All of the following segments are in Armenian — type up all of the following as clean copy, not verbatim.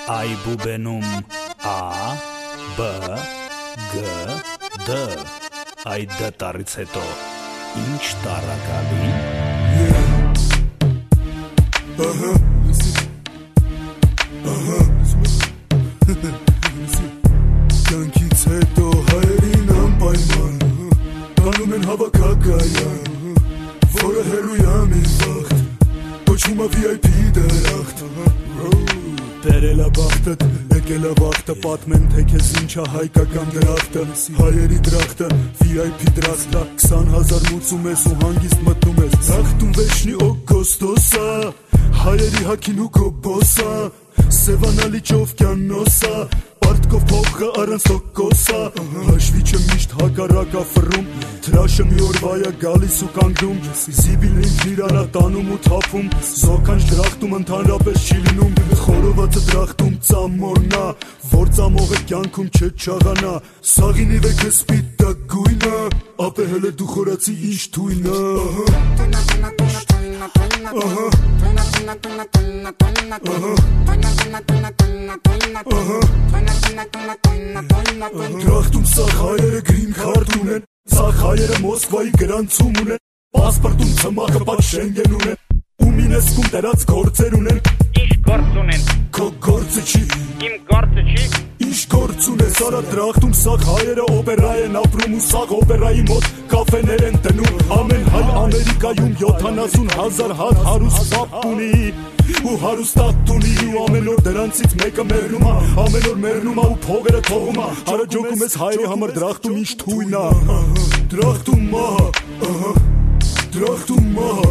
Այբուբենում A, B, G, D Այդ դատարից հետո ինչ տարակալի Կյանքից հետո հայերին անպայման Տանում են հավաքակայան Որը հեռույա մի վաղթ Կոչվում է VIP դրախտ Տերելա բախտըտ, եկելա վաղթը Պատմեն թե քեզ ինչա հայկական դրախտը Հայերի դրախտը, VIP դրախտը 20,000 մուծում ես ու հանգիստ մտնում ես Դրախտում վեշնի օգոստոսա Հայերի հակին ու կոբոսա Սևանալի ճովկյանոսա Պարտկով փողը առանց տոկոսա Հաշվիչը միշտ հակարակա ֆռում Թրաշը մի օրվայա գալիս ու կանգնում Զիբիլին իրանա տանում ու թափում Զոքանչ դրախտում ընդհանրապես չի լինում Խորովածը դրախտում ծամորնա Որ ծամողը կյանքում չէ չաղանա Սաղինի վեքը սպիտա գույնը Ապե հելը դու խորացի ինչ թույնը Դրախտում սաղ հայերը գրին քարտ ունեն Սաղ հայերը Մոսկվայի գրանցում ունեն Պասպորտում ծմախը պատ շենգեն ունեն Ու մինեսկում դրած գործեր ունեն Ինչ գործ ունեն Քո գործը չի Իմ գործը չի Ինչ գործ ունես արա դրախտում սաղ հայերը օպերա են ապրում ու սաղ օպերայի մոտ կաֆեներ են տնում Ամեն հայ Ամերիկայում 70,000 հատ հարուստ պապ ունի ու հարուստատ ունի ու ամեն օր դրանցից մեկը մեռնում է ամեն օր մեռնում է ու փողերը թողում է արա ջոկում ես հայերի համար դրախտում ինչ թույն է դրախտում մահ դրախտում մահ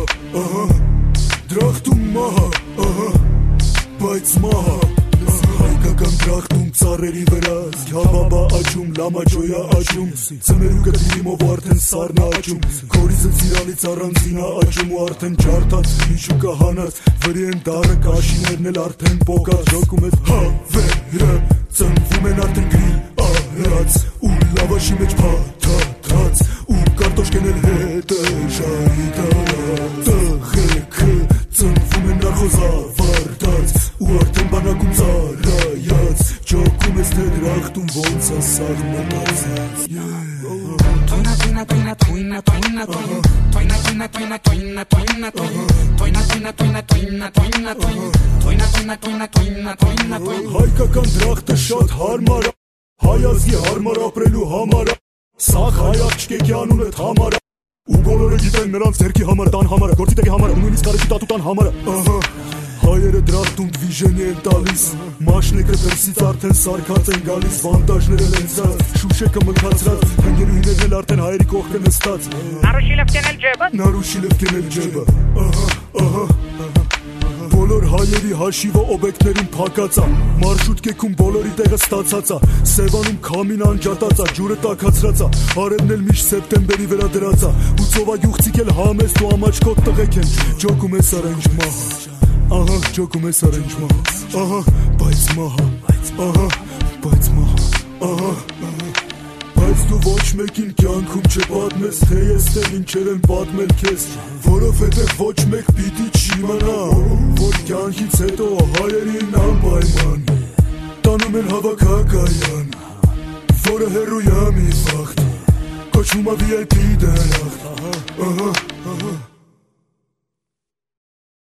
դրախտում մահ բայց մահ Հայկական դրախտում ծառերի վրա Քյաբաբա աճում, լամաջոյա աճում Ծներուկը դիրիմով արդեն սարնա աճում Քորիզը ծիրալից առանձինա աճում ու արդեն ջարդած Իջուկը հանած, վրի են դարը կաշիներն էլ արդեն պոկած Ժոկում ես հավերը, ծնվում են արդեն գրի արած Ու լավաշի մեջ փաթաթած Ու կարտոշկեն էլ հետը ժարի տարած Տղեքը ծնվում են նարխոզավարտած Ու արդեն բանակում ծարայած Ջոկում ես թե դրախտում ոնց է սաղ մտածած Toina, toina, toina, toina, toina, toina Toina, toina, toina, toina, toina, toina Toina, toina, toina, toina, toina, toina Toina, toina, toina, toina, toina, toina Հայկական դրախտը շատ հարմար է Հայ ազգի հարմար ապրելու համար է Սաղ հայ աղջկեկի անունը թամար է Ու բոլորը գիտեն նրանց ձերքի համարը, տան համարը, գործի տեղի համարը, ու նույնիսկ կարեքի տատու տան համարը Հայերը դրախտում դվիժենի են տալիս Մաշնեկը դրսից արդեն սարքած են գալիս Վանտաժները լենցած, շուշեկը մքացրած Հնգերուհիներն էլ արդեն հայերի կողքը նստած Նարուշիլևկեն էլ ջեբը Նարուշիլևկեն էլ ջեբը Բոլոր հայերի հաշիվը օբյեկտներին փակած է Մարշրուտկեքում բոլորի տեղը ստացած է Սևանում քամին անջատած է, ջուրը տաքացրած է Արևն էլ միշտ սեպտեմբերի վրա դրած է Ու ծովագյուղցիկ էլ համեստ ու ամաչկոտ տղեկ են Ջոկում ես արանջ մահ Ահա, ջոկում ես արանջ մահ Ահա, բայց մահ Ահա, բայց մահ Ահա, Բայց դու ոչ մեկին կյանքում չպատմես Թե ես թե ինչեր են պատմել քեզ Որովհետև ոչ մեկ պիտի չիմանա Որ կյանքից հետո հայերին անպայման Տանում են հավաքակայան Որը հեռույա մի վաղթ Կոչվում է VIP դրախտ Ահա, ահա